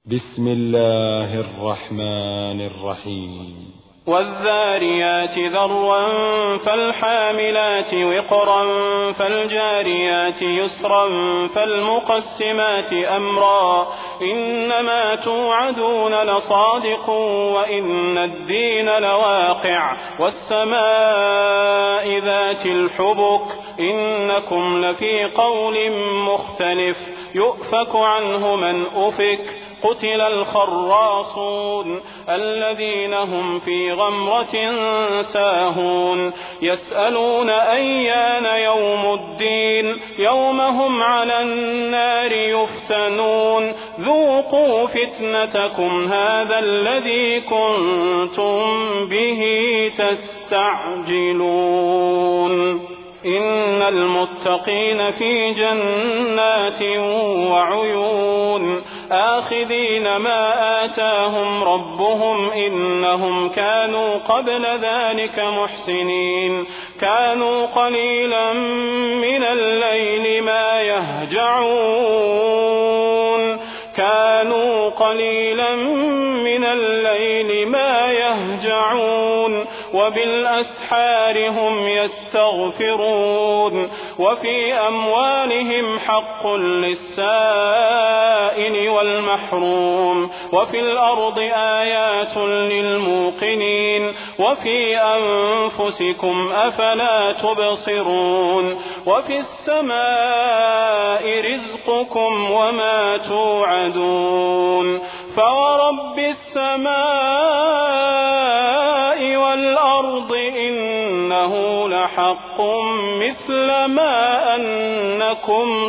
بسم الله الرحمن الرحيم والذاريات ذروا فالحاملات وقرا فالجاريات يسرا فالمقسمات أمرا إنما توعدون لصادق وإن الدين لواقع والسماء ذات الحبك إنكم لفي قول مختلف يؤفك عنه من أفك قتل الخراصون الذين هم في غمرة ساهون يسألون أيان يوم الدين يوم هم على النار يفتنون ذوقوا فتنتكم هذا الذي كنتم به تستعجلون إن المتقين في جنات وعيون آخذين ما آتاهم ربهم إنهم كانوا قبل ذلك محسنين كانوا قليلا من الليل ما يهجعون وبالأسحار هم يستغفرون وفي أموالهم حق للسائل والمحروم وفي الأرض آيات للموقنين وفي أنفسكم أفلا تبصرون وفي السماء رزقكم وما توعدون فورب السماء والأرض إنه لحق مثل ما أنكم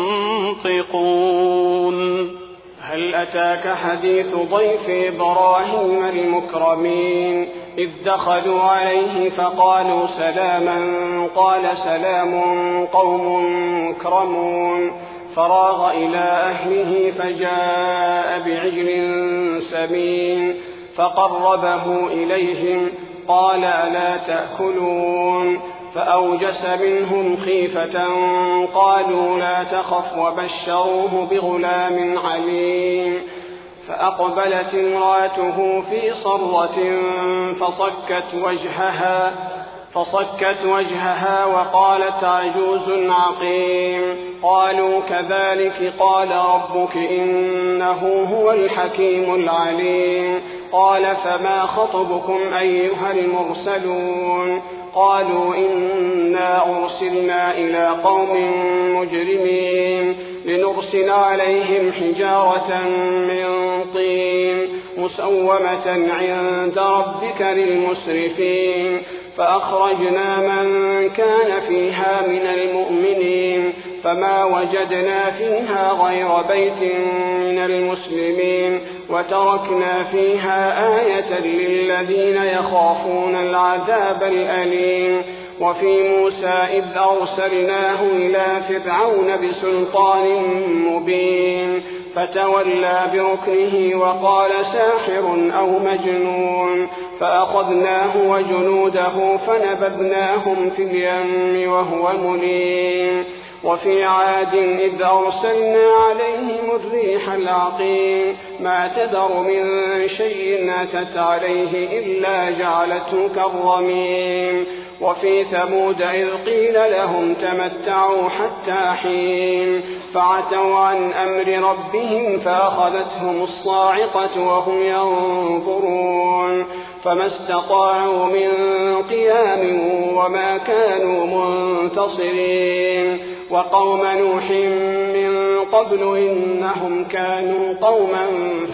تنطقون هل أتاك حديث ضيف إبراهيم المكرمين إذ دخلوا عليه فقالوا سلاما قال سلام قوم مكرمون فراغ إلى أهله فجاء بعجل سمين فقربه إليهم قال ألا تأكلون فأوجس منهم خيفة قالوا لا تخف وبشروه بغلام عليم فأقبلت امرأته في صرة فصكت وجهها وقالت عجوز عقيم قالوا كذلك قال ربك إنه هو الحكيم العليم قال فما خطبكم أيها المرسلون قالوا إنا أرسلنا إلى قوم مجرمين لنرسل عليهم حجارة من طين مسومة عند ربك للمسرفين فأخرجنا من كان فيها من المؤمنين فما وجدنا فيها غير بيت من المسلمين وتركنا فيها آية للذين يخافون العذاب الأليم وفي موسى إذ أرسلناه إلى فرعون بسلطان مبين فتولى بركنه وقال ساحر أو مجنون فأخذناه وجنوده فنبذناهم في اليم وهو مليم وفي عاد إذ أرسلنا عليهم الريح العقيم ما تذر من شيء أتت عليه إلا جعلته كالرميم وفي ثمود إذ قيل لهم تمتعوا حتى حين فعتوا عن أمر ربهم فأخذتهم الصاعقة وهم ينظرون فما استطاعوا من قيام وما كانوا منتصرين وقوم نوح من قبل إنهم كانوا قوما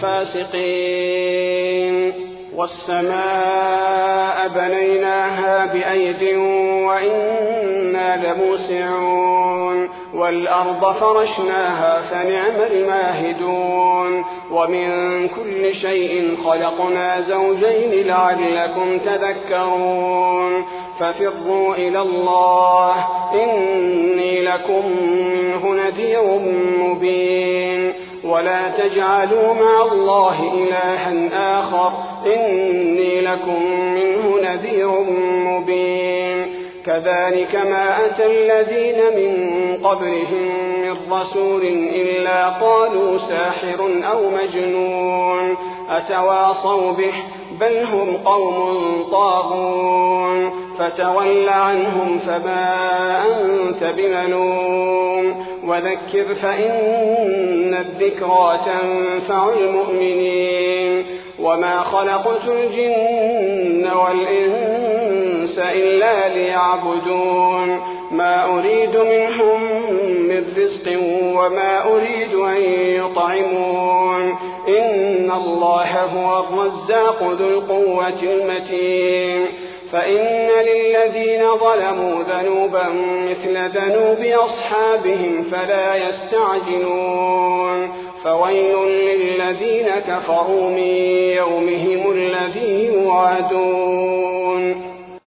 فاسقين والسماء بنيناها بأيد وإنا لموسعون والأرض فرشناها فنعم الماهدون ومن كل شيء خلقنا زوجين لعلكم تذكرون ففروا إلى الله إني لكم منه نذير مبين ولا تجعلوا مع الله إلها آخر إني لكم منه نذير مبين كذلك ما أتى الذين من قبلهم من رسول إلا قالوا ساحر أو مجنون أتواصوا به بل هم قوم طاغون فتول عنهم فما أنت بملوم وذكر فإن الذكرى تنفع المؤمنين وما خلقت الجن والإنس إلا ليعبدون ما أريد منهم من رزق وما أريد أن يطعمون إن الله هو الرزاق ذو القوة المتين فإن للذين ظلموا ذنوبا مثل ذنوب أصحابهم فلا يستعجلون فويل للذين كفروا من يومهم الذي يوعدون